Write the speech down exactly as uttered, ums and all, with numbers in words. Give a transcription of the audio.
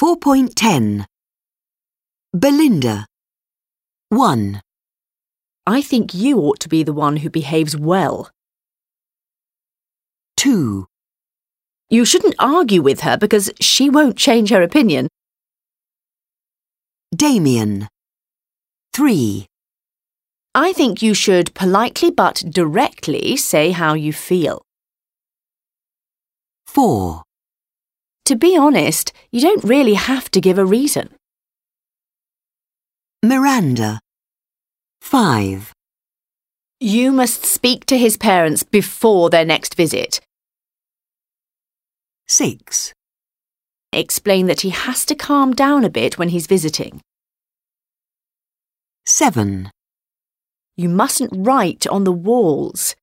four point ten. Belinda. one. I think you ought to be the one who behaves well. two. You shouldn't argue with her because she won't change her opinion. Damien. three. I think you should politely but directly say how you feel. four. To be honest, you don't really have to give a reason. Miranda. five. You must speak to his parents before their next visit. six. Explain that he has to calm down a bit when he's visiting. seven. You mustn't write on the walls.